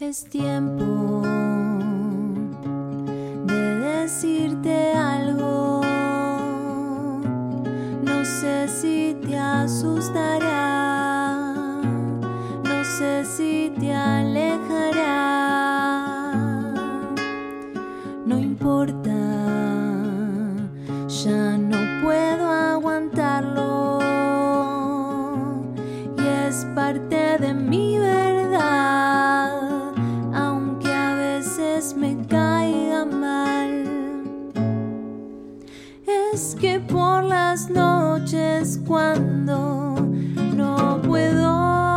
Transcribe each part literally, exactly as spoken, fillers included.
Es tiempo de decirte algo. No sé si te asustará, no sé si te alejará. No importa, ya no puedo aguantarlo. Y es parte de mi verdad, aunque a veces me caiga mal. Es que por las noches cuando no puedo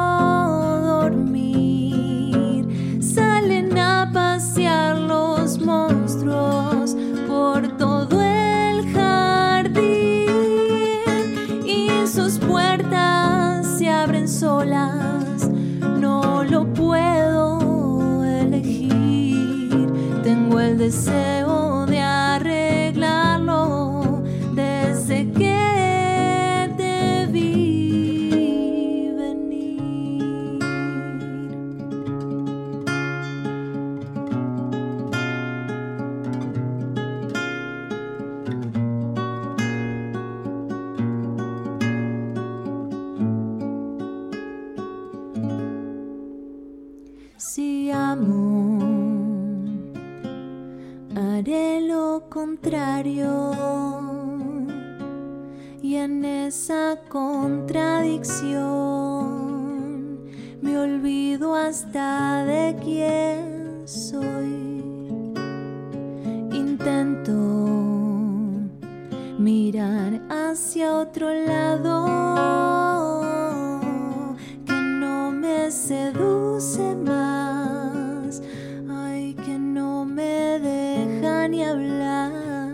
dormir, salen a pasear los monstruos por todo el jardín y sus puertas se abren solas. No lo puedo elegir, tengo el deseo de arreglarlo desde que te vi venir. Si amo, haré lo contrario, y en esa contradicción me olvido hasta de quién soy. Intento mirar hacia otro lado que no me seduce más, ay, que no me deja ni hablar.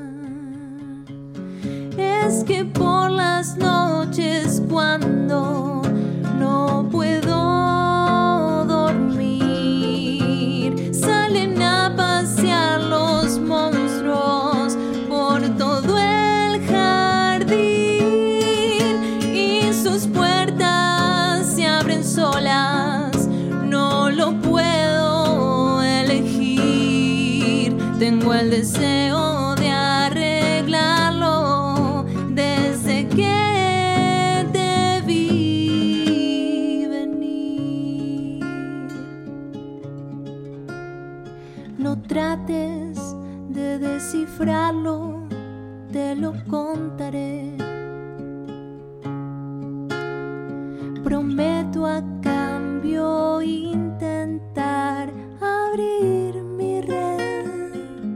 Es que por las noches cuando no puedo dormir, salen a pasear los monstruos por todo el jardín y sus puertas se abren solas. No lo puedo elegir, tengo el deseo de arreglarlo desde que te vi venir. No trates de descifrarlo, te lo contaré. Prometo a cambio intentar abrir mi red.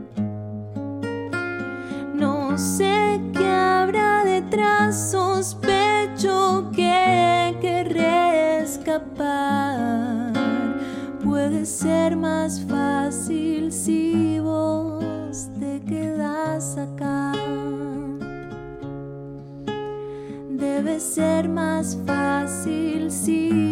No sé qué habrá detrás, sospecho que querré escapar. Puede ser más fácil si vos te quedas acá. Debe ser más fácil si